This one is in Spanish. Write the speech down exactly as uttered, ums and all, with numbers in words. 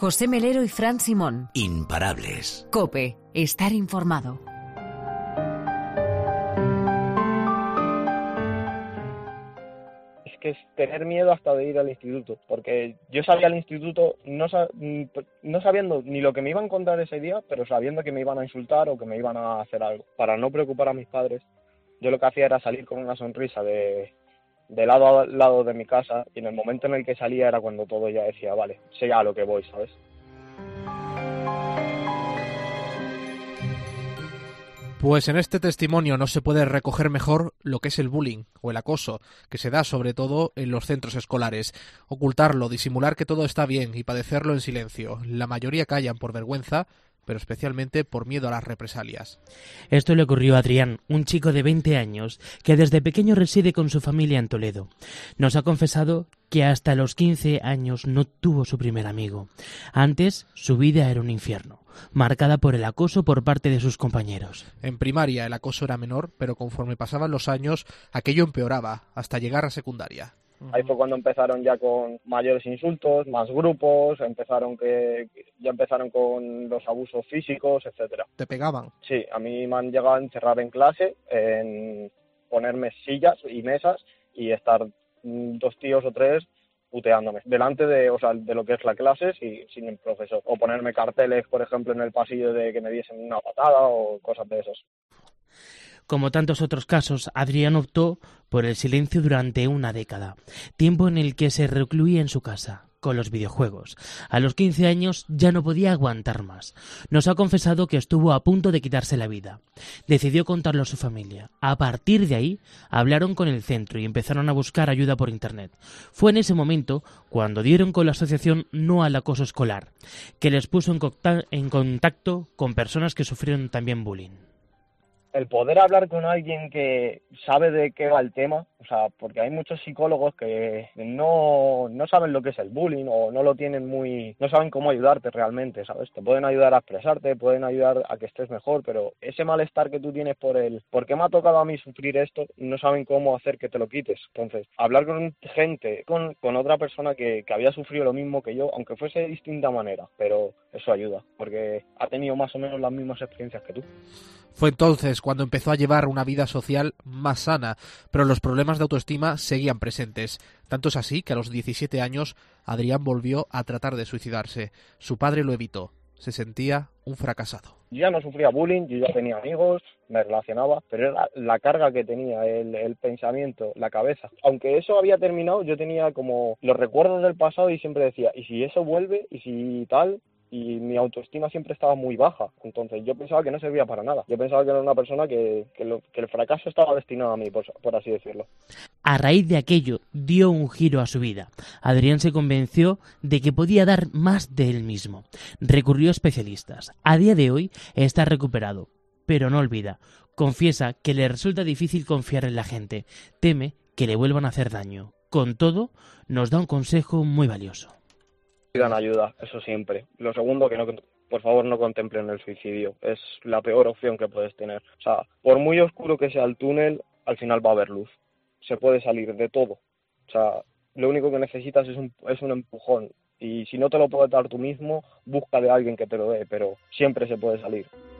José Melero y Fran Simón. Imparables. COPE. Estar informado. Es que es tener miedo hasta de ir al instituto, porque yo salía al instituto no, no sabiendo ni lo que me iba a encontrar ese día, pero sabiendo que me iban a insultar o que me iban a hacer algo. Para no preocupar a mis padres, yo lo que hacía era salir con una sonrisa de, de lado a lado de mi casa, y en el momento en el que salía era cuando todo ya decía, vale, sé a lo que voy, ¿sabes? Pues en este testimonio no se puede recoger mejor lo que es el bullying o el acoso, que se da sobre todo en los centros escolares. Ocultarlo, disimular que todo está bien y padecerlo en silencio. La mayoría callan por vergüenza, pero especialmente por miedo a las represalias. Esto le ocurrió a Adrián, un chico de veinte años que desde pequeño reside con su familia en Toledo. Nos ha confesado que hasta los quince años no tuvo su primer amigo. Antes, su vida era un infierno, marcada por el acoso por parte de sus compañeros. En primaria el acoso era menor, pero conforme pasaban los años, aquello empeoraba, hasta llegar a secundaria. Ahí fue cuando empezaron ya con mayores insultos, más grupos, empezaron que ya empezaron con los abusos físicos, etcétera. ¿Te pegaban? Sí, a mí me han llegado a encerrar en clase, en ponerme sillas y mesas y estar dos tíos o tres puteándome delante de, o sea, de lo que es la clase y sin el profesor. O ponerme carteles, por ejemplo, en el pasillo de que me diesen una patada o cosas de esas. Como tantos otros casos, Adrián optó por el silencio durante una década, tiempo en el que se recluía en su casa, con los videojuegos. A los quince años ya no podía aguantar más. Nos ha confesado que estuvo a punto de quitarse la vida. Decidió contarlo a su familia. A partir de ahí, hablaron con el centro y empezaron a buscar ayuda por internet. Fue en ese momento cuando dieron con la asociación No al Acoso Escolar, que les puso en contacto con personas que sufrieron también bullying. El poder hablar con alguien que sabe de qué va el tema, o sea, porque hay muchos psicólogos que no, no saben lo que es el bullying o no lo tienen muy, no saben cómo ayudarte realmente, ¿sabes? Te pueden ayudar a expresarte, pueden ayudar a que estés mejor, pero ese malestar que tú tienes por el, ¿por qué me ha tocado a mí sufrir esto? No saben cómo hacer que te lo quites. Entonces, hablar con gente, con, con otra persona que, que había sufrido lo mismo que yo, aunque fuese de distinta manera, pero eso ayuda, porque ha tenido más o menos las mismas experiencias que tú. Fue entonces cuando empezó a llevar una vida social más sana, pero los problemas de autoestima seguían presentes. Tanto es así que a los diecisiete años Adrián volvió a tratar de suicidarse. Su padre lo evitó. Se sentía un fracasado. Yo ya no sufría bullying, yo ya tenía amigos, me relacionaba, pero era la carga que tenía, el, el pensamiento, la cabeza. Aunque eso había terminado, yo tenía como los recuerdos del pasado y siempre decía, ¿y si eso vuelve? ¿Y si tal? Y mi autoestima siempre estaba muy baja, entonces yo pensaba que no servía para nada. Yo pensaba que era una persona que, que, lo, que el fracaso estaba destinado a mí, por, por así decirlo. A raíz de aquello, dio un giro a su vida. Adrián se convenció de que podía dar más de él mismo. Recurrió a especialistas. A día de hoy está recuperado, pero no olvida. Confiesa que le resulta difícil confiar en la gente. Teme que le vuelvan a hacer daño. Con todo, nos da un consejo muy valioso. Pidan ayuda, eso siempre. Lo segundo, que no, por favor no contemplen el suicidio. Es la peor opción que puedes tener. O sea, por muy oscuro que sea el túnel, al final va a haber luz. Se puede salir de todo. O sea, lo único que necesitas es un, es un empujón. Y si no te lo puedes dar tú mismo, busca de alguien que te lo dé, pero siempre se puede salir.